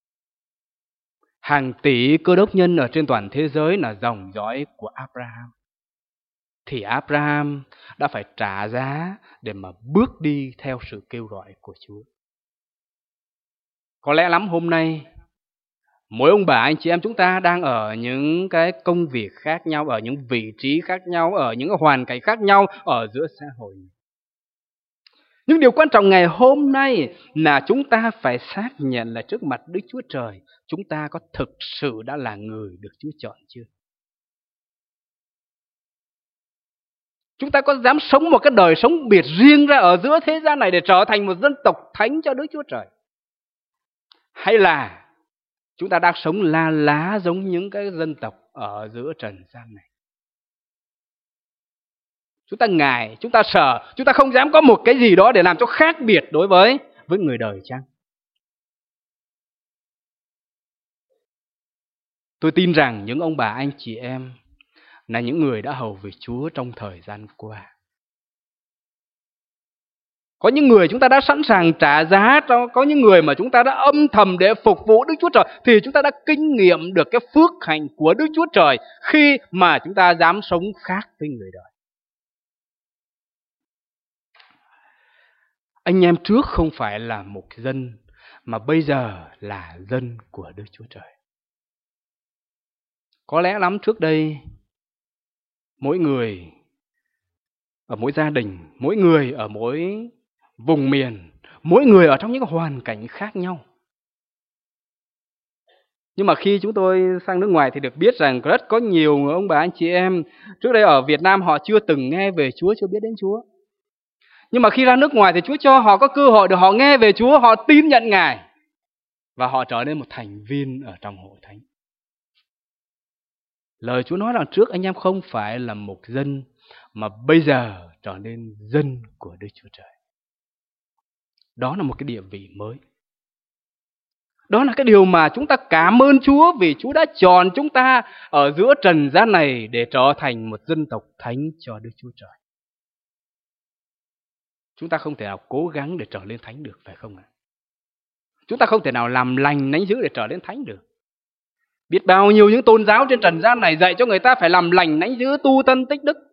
hàng tỷ cơ đốc nhân ở trên toàn thế giới là dòng dõi của Abraham, thì Abraham đã phải trả giá để mà bước đi theo sự kêu gọi của Chúa. Có lẽ lắm hôm nay, mỗi ông bà anh chị em chúng ta đang ở những cái công việc khác nhau, ở những vị trí khác nhau, ở những hoàn cảnh khác nhau ở giữa xã hội. Nhưng điều quan trọng ngày hôm nay là chúng ta phải xác nhận là trước mặt Đức Chúa Trời, chúng ta có thực sự đã là người được Chúa chọn chưa? Chúng ta có dám sống một cái đời sống biệt riêng ra ở giữa thế gian này để trở thành một dân tộc thánh cho Đức Chúa Trời? Hay là chúng ta đang sống la lá giống những cái dân tộc ở giữa trần gian này? Chúng ta ngại, chúng ta sợ, chúng ta không dám có một cái gì đó để làm cho khác biệt đối với với người đời chăng? Tôi tin rằng những ông bà anh chị em là những người đã hầu việc Chúa trong thời gian qua. Có những người chúng ta đã sẵn sàng trả giá, có những người mà chúng ta đã âm thầm để phục vụ Đức Chúa Trời, thì chúng ta đã kinh nghiệm được cái phước hạnh của Đức Chúa Trời khi mà chúng ta dám sống khác với người đời. Anh em trước không phải là mục dân, mà bây giờ là dân của Đức Chúa Trời. Có lẽ lắm trước đây, mỗi người ở mỗi gia đình, mỗi người ở mỗi vùng miền, mỗi người ở trong những hoàn cảnh khác nhau. Nhưng mà khi chúng tôi sang nước ngoài thì được biết rằng rất có nhiều ông bà anh chị em trước đây ở Việt Nam họ chưa từng nghe về Chúa, chưa biết đến Chúa. Nhưng mà khi ra nước ngoài thì Chúa cho họ có cơ hội để họ nghe về Chúa, họ tin nhận Ngài. Và họ trở nên một thành viên ở trong hội thánh. Lời Chúa nói rằng trước anh em không phải là mục dân, mà bây giờ trở nên dân của Đức Chúa Trời. Đó là một cái địa vị mới. Đó là cái điều mà chúng ta cảm ơn Chúa vì Chúa đã chọn chúng ta ở giữa trần gian này để trở thành một dân tộc thánh cho Đức Chúa Trời. Chúng ta không thể nào cố gắng để trở lên thánh được, phải không ạ? Chúng ta không thể nào làm lành nánh dữ để trở lên thánh được. Biết bao nhiêu những tôn giáo trên trần gian này dạy cho người ta phải làm lành nánh dữ, tu tân tích đức.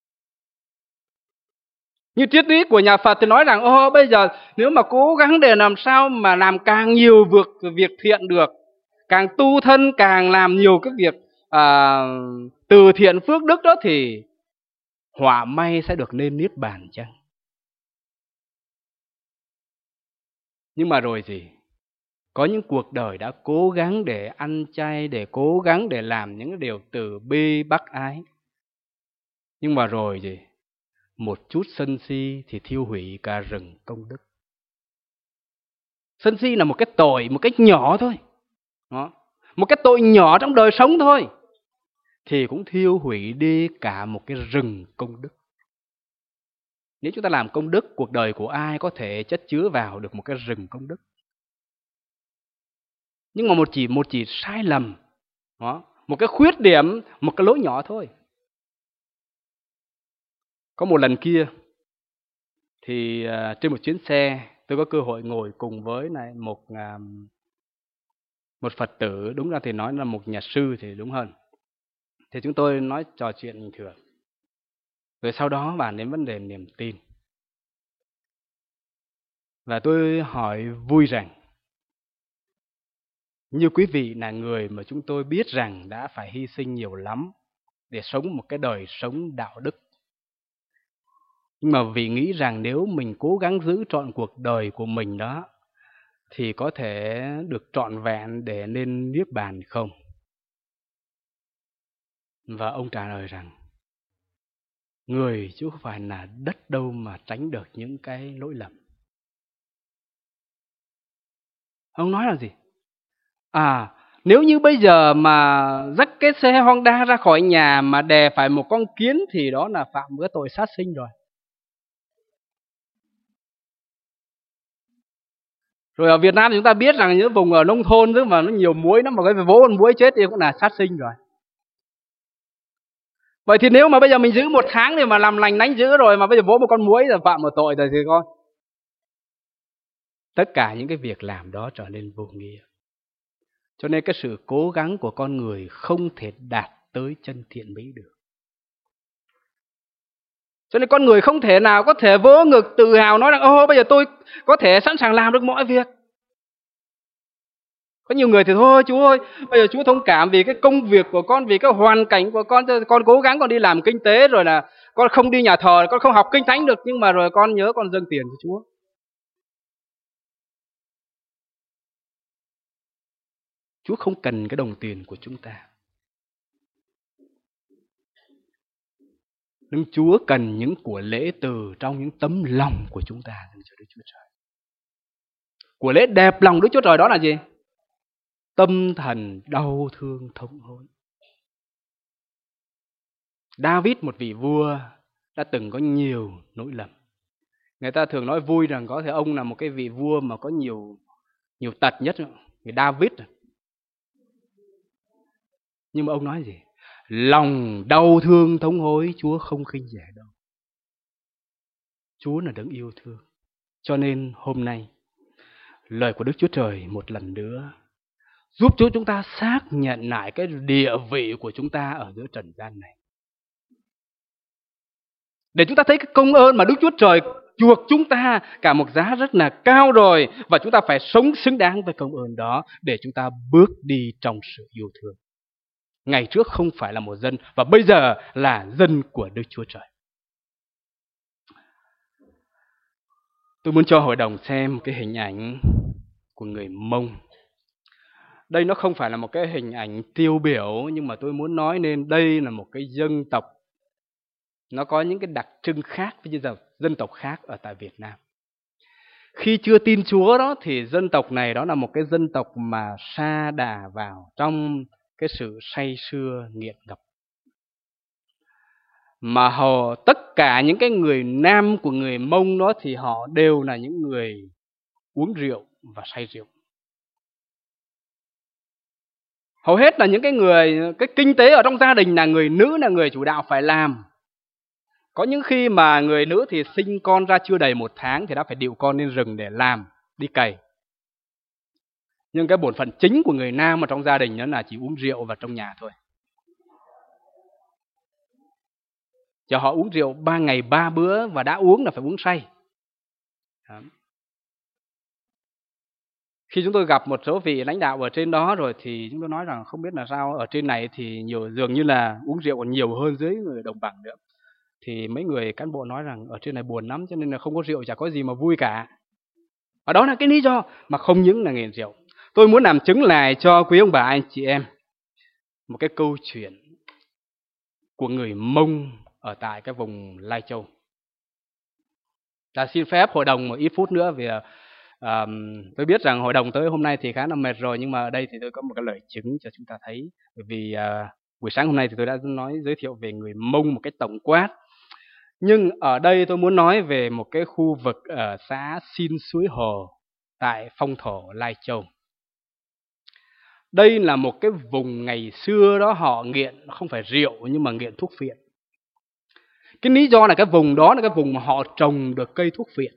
Như triết lý của nhà Phật thì nói rằng ô bây giờ nếu mà cố gắng để làm sao mà làm càng nhiều việc, việc thiện được, càng tu thân, càng làm nhiều cái việc à, từ thiện phước đức đó thì họa may sẽ được nên niết bàn chăng? Nhưng mà rồi gì? Có những cuộc đời đã cố gắng để ăn chay, để cố gắng để làm những điều từ bi bác ái. Nhưng mà rồi gì? Một chút sân si thì thiêu hủy cả rừng công đức. Sân si là một cái tội, một cái nhỏ thôi. Đó. Một cái tội nhỏ trong đời sống thôi. Thì cũng thiêu hủy đi cả một cái rừng công đức. Nếu chúng ta làm công đức, cuộc đời của ai có thể chất chứa vào được một cái rừng công đức. Nhưng mà một chỉ một chỉ sai lầm, đó, một cái khuyết điểm, một cái lỗi nhỏ thôi. Có một lần kia thì uh, trên một chuyến xe tôi có cơ hội ngồi cùng với này một uh, một Phật tử, đúng ra thì nói là một nhà sư thì đúng hơn. Thì chúng tôi nói trò chuyện bình thường. Rồi sau đó bàn đến vấn đề niềm tin. Và tôi hỏi vui rằng như quý vị là người mà chúng tôi biết rằng đã phải hy sinh nhiều lắm để sống một cái đời sống đạo đức. Nhưng mà vì nghĩ rằng nếu mình cố gắng giữ trọn cuộc đời của mình đó thì có thể được trọn vẹn để nên niết bàn không? Và ông trả lời rằng người chứ không phải là đất đâu mà tránh được những cái lỗi lầm. Ông nói là gì? À, nếu như bây giờ mà dắt cái xe Honda ra khỏi nhà mà đè phải một con kiến thì đó là phạm cái tội sát sinh rồi. Rồi ở Việt Nam chúng ta biết rằng những vùng ở nông thôn chứ mà nó nhiều muỗi lắm, mà cái vỗ con muỗi chết thì cũng là sát sinh rồi. Vậy thì nếu mà bây giờ mình giữ một tháng thì mà làm lành nánh dữ rồi mà bây giờ vỗ một con muỗi là phạm một tội rồi thì con. Tất cả những cái việc làm đó trở nên vô nghĩa. Cho nên cái sự cố gắng của con người không thể đạt tới chân thiện mỹ được. Cho nên con người không thể nào có thể vỗ ngực tự hào nói rằng ô bây giờ tôi có thể sẵn sàng làm được mọi việc. Có nhiều người thì thôi Chúa ơi, bây giờ Chúa thông cảm vì cái công việc của con, vì cái hoàn cảnh của con, con cố gắng con đi làm kinh tế rồi là con không đi nhà thờ, con không học kinh thánh được, nhưng mà rồi con nhớ con dâng tiền cho Chúa. Chúa không cần cái đồng tiền của chúng ta. Nhưng Chúa cần những của lễ từ trong những tấm lòng của chúng ta dâng cho Đức Chúa Trời. Của lễ đẹp lòng Đức Chúa Trời đó là gì? Tâm thần đau thương thống hối. David, một vị vua, đã từng có nhiều lỗi lầm. Người ta thường nói vui rằng có thể ông là một cái vị vua mà có nhiều nhiều tật nhất, người David. Nhưng mà ông nói gì? Lòng đau thương thống hối Chúa không khinh rẻ đâu. Chúa là đấng yêu thương. Cho nên hôm nay lời của Đức Chúa Trời một lần nữa giúp Chúa chúng ta xác nhận lại cái địa vị của chúng ta ở giữa trần gian này. Để chúng ta thấy cái công ơn mà Đức Chúa Trời chuộc chúng ta cả một giá rất là cao rồi. Và chúng ta phải sống xứng đáng với công ơn đó để chúng ta bước đi trong sự yêu thương. Ngày trước không phải là một dân và bây giờ là dân của Đức Chúa Trời. Tôi muốn cho hội đồng xem cái hình ảnh của người Mông. Đây nó không phải là một cái hình ảnh tiêu biểu, nhưng mà tôi muốn nói nên đây là một cái dân tộc. Nó có những cái đặc trưng khác với dân tộc khác ở tại Việt Nam. Khi chưa tin Chúa đó thì dân tộc này đó là một cái dân tộc mà sa đà vào trong cái sự say sưa nghiện ngập. Mà họ, tất cả những cái người nam của người Mông đó thì họ đều là những người uống rượu và say rượu. Hầu hết là những cái người, cái kinh tế ở trong gia đình là người nữ là người chủ đạo phải làm. Có những khi mà người nữ thì sinh con ra chưa đầy một tháng thì đã phải điệu con lên rừng để làm, đi cày. Nhưng cái bổn phận chính của người nam ở trong gia đình đó là chỉ uống rượu và trong nhà thôi. Cho họ uống rượu ba ngày ba bữa và đã uống là phải uống say. Đó. Khi chúng tôi gặp một số vị lãnh đạo ở trên đó rồi thì chúng tôi nói rằng không biết là sao ở trên này thì nhiều dường như là uống rượu còn nhiều hơn dưới người đồng bằng nữa. Thì mấy người cán bộ nói rằng ở trên này buồn lắm cho nên là không có rượu chả có gì mà vui cả. Và đó là cái lý do mà không những là nghiện rượu. Tôi muốn làm chứng lại cho quý ông bà anh chị em một cái câu chuyện của người Mông ở tại cái vùng Lai Châu. Ta xin phép hội đồng một ít phút nữa vì uh, tôi biết rằng hội đồng tới hôm nay thì khá là mệt rồi, nhưng mà ở đây thì tôi có một cái lời chứng cho chúng ta thấy. Bởi vì uh, buổi sáng hôm nay thì tôi đã nói giới thiệu về người Mông một cách tổng quát. Nhưng ở đây tôi muốn nói về một cái khu vực ở xã Xin Suối Hồ tại Phong Thổ, Lai Châu. Đây là một cái vùng ngày xưa đó họ nghiện không phải rượu nhưng mà nghiện thuốc phiện. Cái lý do là cái vùng đó là cái vùng mà họ trồng được cây thuốc phiện.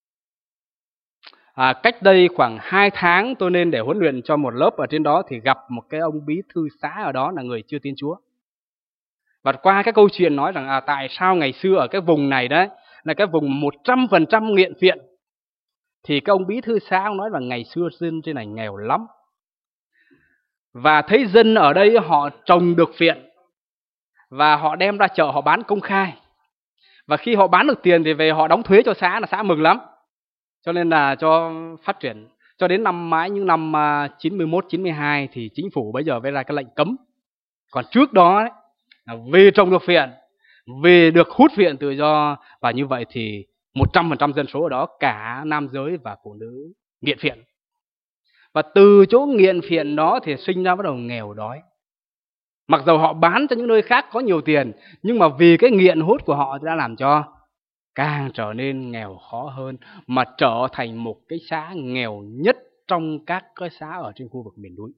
À, cách đây khoảng hai tháng tôi nên để huấn luyện cho một lớp ở trên đó thì gặp một cái ông bí thư xã ở đó là người chưa tin Chúa. Và qua cái câu chuyện nói rằng à, tại sao ngày xưa ở cái vùng này đấy là cái vùng một trăm phần trăm nghiện phiện. Thì cái ông bí thư xã ông nói là ngày xưa dân trên này nghèo lắm. Và thấy dân ở đây họ trồng được phiện và họ đem ra chợ họ bán công khai. Và khi họ bán được tiền thì về họ đóng thuế cho xã là xã mừng lắm. Cho nên là cho phát triển. Cho đến năm mãi những năm chín mươi mốt, chín mươi hai thì chính phủ bây giờ mới ra cái lệnh cấm. Còn trước đó ấy, là vì trồng được phiện, vì được hút phiện tự do. Và như vậy thì một trăm phần trăm dân số ở đó cả nam giới và phụ nữ nghiện phiện. Và từ chỗ nghiện phiện đó thì sinh ra bắt đầu nghèo đói. Mặc dù họ bán cho những nơi khác có nhiều tiền, nhưng mà vì cái nghiện hút của họ đã làm cho càng trở nên nghèo khó hơn, mà trở thành một cái xã nghèo nhất trong các cái xã ở trên khu vực miền núi.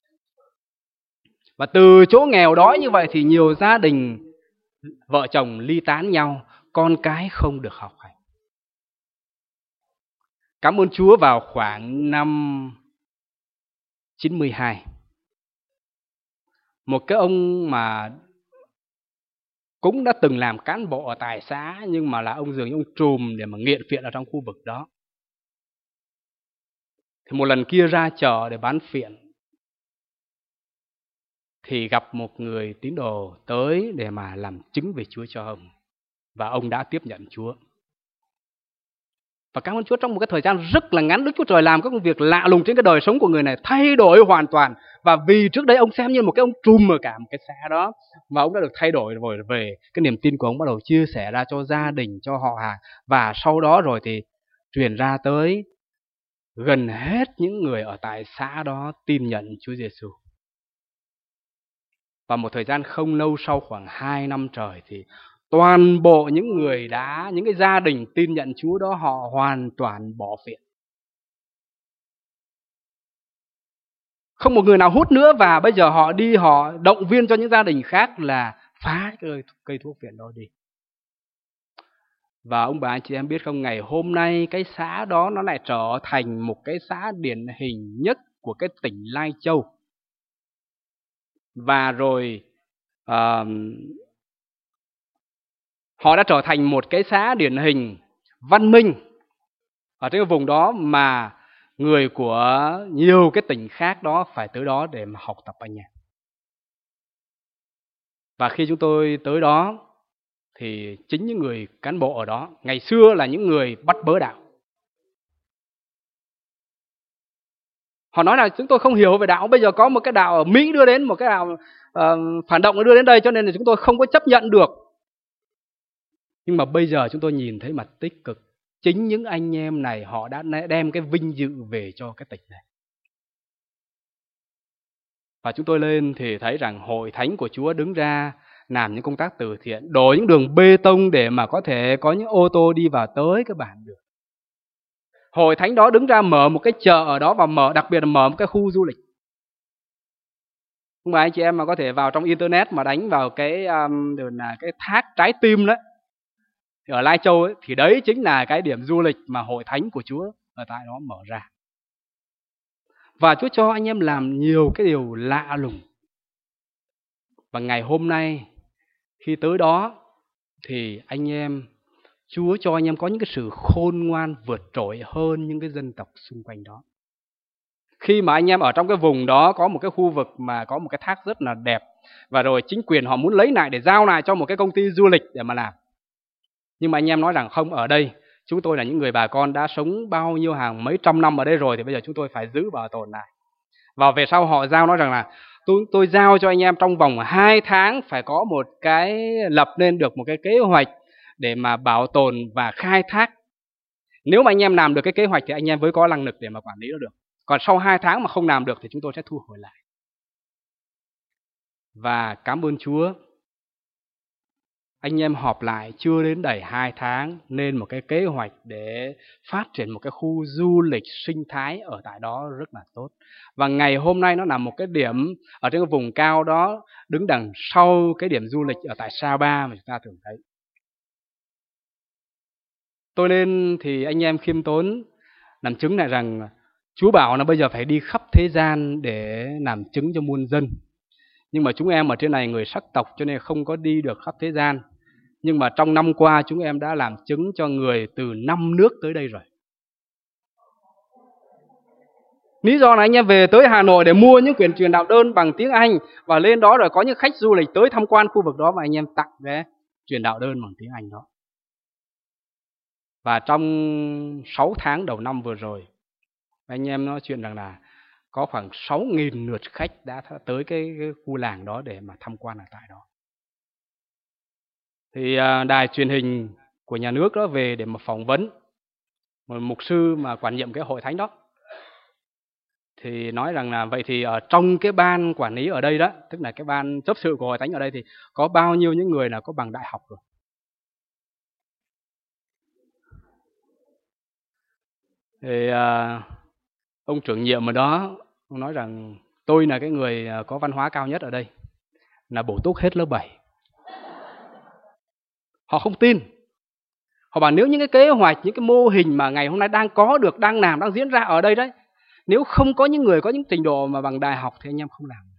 Và từ chỗ nghèo đói như vậy thì nhiều gia đình vợ chồng ly tán nhau, con cái không được học hành. Cảm ơn Chúa vào khoảng năm chín mươi hai, một cái ông mà cũng đã từng làm cán bộ ở tại xã, nhưng mà là ông dường như ông trùm để mà nghiện phiện ở trong khu vực đó. Thì một lần kia ra chợ để bán phiện thì gặp một người tín đồ tới để mà làm chứng về Chúa cho ông. Và ông đã tiếp nhận Chúa. Và cảm ơn Chúa, trong một cái thời gian rất là ngắn, Đức Chúa Trời làm các công việc lạ lùng trên cái đời sống của người này, thay đổi hoàn toàn. Và vì trước đây ông xem như một cái ông trùm ở cả một cái xã đó, và ông đã được thay đổi rồi về cái niềm tin của ông bắt đầu chia sẻ ra cho gia đình, cho họ hàng. Và sau đó rồi thì truyền ra tới gần hết những người ở tại xã đó tin nhận Chúa Giêsu. Và một thời gian không lâu sau, khoảng hai năm trời, thì toàn bộ những người đã, những cái gia đình tin nhận Chúa đó, họ hoàn toàn bỏ viện. Không một người nào hút nữa, và bây giờ họ đi họ động viên cho những gia đình khác là phá cây, cây thuốc viện đó đi. Và ông bà anh chị em biết không, ngày hôm nay cái xã đó nó lại trở thành một cái xã điển hình nhất của cái tỉnh Lai Châu. Và rồi uh, họ đã trở thành một cái xã điển hình văn minh ở trên cái vùng đó, mà người của nhiều cái tỉnh khác đó phải tới đó để mà học tập anh em. Và khi chúng tôi tới đó thì chính những người cán bộ ở đó ngày xưa là những người bắt bớ đạo. Họ nói là chúng tôi không hiểu về đạo, bây giờ có một cái đạo ở Mỹ đưa đến, một cái đạo uh, phản động đưa đến đây, cho nên là chúng tôi không có chấp nhận được. Nhưng mà bây giờ chúng tôi nhìn thấy mặt tích cực. Chính những anh em này họ đã đem cái vinh dự về cho cái tỉnh này. Và chúng tôi lên thì thấy rằng hội thánh của Chúa đứng ra làm những công tác từ thiện, đổ những đường bê tông để mà có thể có những ô tô đi vào tới cái bản được. Hội thánh đó đứng ra mở một cái chợ ở đó, và mở đặc biệt là mở một cái khu du lịch. Không phải anh chị em mà có thể vào trong internet mà đánh vào cái um, là cái thác trái tim đó ở Lai Châu ấy, thì đấy chính là cái điểm du lịch mà hội thánh của Chúa ở tại đó mở ra. Và Chúa cho anh em làm nhiều cái điều lạ lùng. Và ngày hôm nay khi tới đó thì anh em, Chúa cho anh em có những cái sự khôn ngoan vượt trội hơn những cái dân tộc xung quanh đó. Khi mà anh em ở trong cái vùng đó có một cái khu vực mà có một cái thác rất là đẹp, và rồi chính quyền họ muốn lấy lại để giao lại cho một cái công ty du lịch để mà làm. Nhưng mà anh em nói rằng không, ở đây chúng tôi là những người bà con đã sống bao nhiêu hàng mấy trăm năm ở đây rồi, thì bây giờ chúng tôi phải giữ bảo tồn lại. Và về sau họ giao nói rằng là tôi, tôi giao cho anh em trong vòng hai tháng phải có một cái, lập nên được một cái kế hoạch để mà bảo tồn và khai thác. Nếu mà anh em làm được cái kế hoạch thì anh em mới có năng lực để mà quản lý nó được. Còn sau hai tháng mà không làm được thì chúng tôi sẽ thu hồi lại. Và cảm ơn Chúa, anh em họp lại chưa đến đầy hai tháng nên một cái kế hoạch để phát triển một cái khu du lịch sinh thái ở tại đó rất là tốt. Và ngày hôm nay nó là một cái điểm ở trên cái vùng cao đó, đứng đằng sau cái điểm du lịch ở tại Sapa mà chúng ta thường thấy. Tôi nên thì anh em khiêm tốn làm chứng lại rằng Chúa bảo là bây giờ phải đi khắp thế gian để làm chứng cho muôn dân. Nhưng mà chúng em ở trên này người sắc tộc cho nên không có đi được khắp thế gian. Nhưng mà trong năm qua chúng em đã làm chứng cho người từ năm nước tới đây rồi. Lý do là anh em về tới Hà Nội để mua những quyển truyền đạo đơn bằng tiếng Anh, và lên đó rồi có những khách du lịch tới tham quan khu vực đó, và anh em tặng cái truyền đạo đơn bằng tiếng Anh đó. Và trong sáu tháng đầu năm vừa rồi, anh em nói chuyện rằng là có khoảng sáu nghìn lượt khách đã tới cái, cái khu làng đó để mà tham quan ở tại đó. Thì à, đài truyền hình của nhà nước đó về để mà phỏng vấn một mục sư mà quản nhiệm cái hội thánh đó, thì nói rằng là vậy thì ở trong cái ban quản lý ở đây đó, tức là cái ban chấp sự của hội thánh ở đây, thì có bao nhiêu những người là có bằng đại học rồi. Thì à, ông trưởng nhiệm ở đó, ông nói rằng tôi là cái người có văn hóa cao nhất ở đây, là bổ túc hết lớp bảy. Họ không tin. Họ bảo nếu những cái kế hoạch, những cái mô hình mà ngày hôm nay đang có được, đang làm, đang diễn ra ở đây đấy, nếu không có những người có những trình độ mà bằng đại học thì anh em không làm.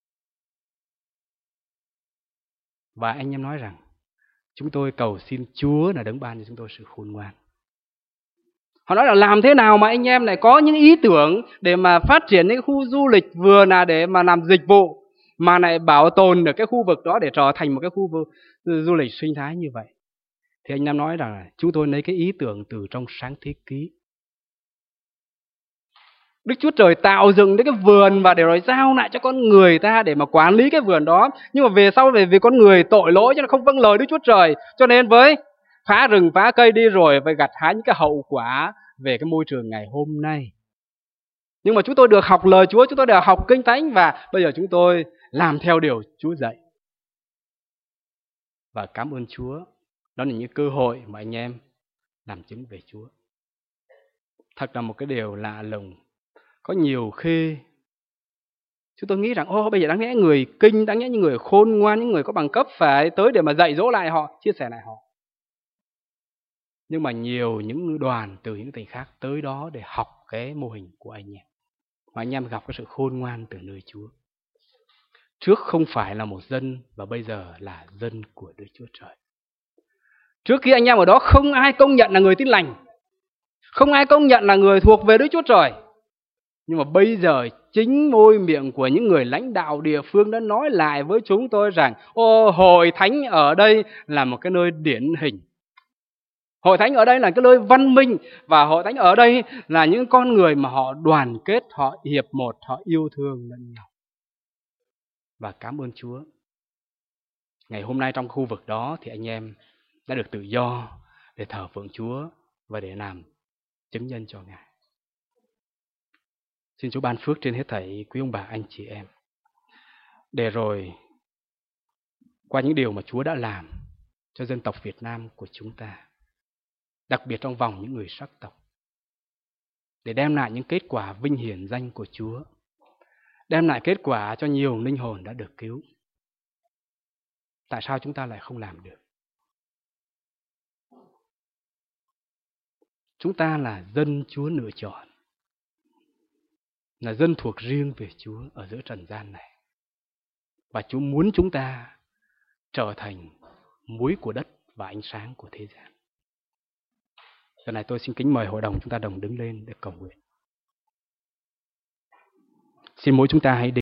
Và anh em nói rằng chúng tôi cầu xin Chúa là đấng ban cho chúng tôi sự khôn ngoan. Họ nói là làm thế nào mà anh em lại có những ý tưởng để mà phát triển những khu du lịch, vừa là để mà làm dịch vụ, mà lại bảo tồn được cái khu vực đó để trở thành một cái khu vực du lịch sinh thái như vậy. Thì anh em nói rằng là chúng tôi lấy cái ý tưởng từ trong Sáng Thế Ký. Đức Chúa Trời tạo dựng cái vườn và để rồi giao lại cho con người ta để mà quản lý cái vườn đó. Nhưng mà về sau về vì con người tội lỗi cho nên không vâng lời Đức Chúa Trời, cho nên với phá rừng phá cây đi rồi phải gặt hái những cái hậu quả về cái môi trường ngày hôm nay. Nhưng mà chúng tôi được học lời Chúa, chúng tôi được học Kinh Thánh và bây giờ chúng tôi làm theo điều Chúa dạy. Và cảm ơn Chúa, đó là những cơ hội mà anh em làm chứng về Chúa. Thật là một cái điều lạ lùng. Có nhiều khi chúng tôi nghĩ rằng ô bây giờ đáng lẽ người kinh, đáng lẽ những người khôn ngoan, những người có bằng cấp phải tới để mà dạy dỗ lại họ, chia sẻ lại họ. Nhưng mà nhiều những đoàn từ những tỉnh khác tới đó để học cái mô hình của anh em. Mà anh em gặp cái sự khôn ngoan từ nơi Chúa. Trước không phải là một dân và bây giờ là dân của Đức Chúa Trời. Trước khi anh em ở đó không ai công nhận là người tin lành, không ai công nhận là người thuộc về Đức Chúa Trời. Nhưng mà bây giờ chính môi miệng của những người lãnh đạo địa phương đã nói lại với chúng tôi rằng ô, hội thánh ở đây là một cái nơi điển hình. Hội thánh ở đây là cái nơi văn minh và hội thánh ở đây là những con người mà họ đoàn kết, họ hiệp một, họ yêu thương lẫn nhau. Và cảm ơn Chúa. Ngày hôm nay trong khu vực đó thì anh em đã được tự do để thờ phượng Chúa và để làm chứng nhân cho Ngài. Xin Chúa ban phước trên hết thảy quý ông bà anh chị em. Để rồi qua những điều mà Chúa đã làm cho dân tộc Việt Nam của chúng ta, đặc biệt trong vòng những người sắc tộc, để đem lại những kết quả vinh hiển danh của Chúa, đem lại kết quả cho nhiều linh hồn đã được cứu. Tại sao chúng ta lại không làm được? Chúng ta là dân Chúa lựa chọn, là dân thuộc riêng về Chúa ở giữa trần gian này. Và Chúa muốn chúng ta trở thành muối của đất và ánh sáng của thế gian. Giờ này tôi xin kính mời hội đồng chúng ta đồng đứng lên để cầu nguyện. Xin mỗi chúng ta hãy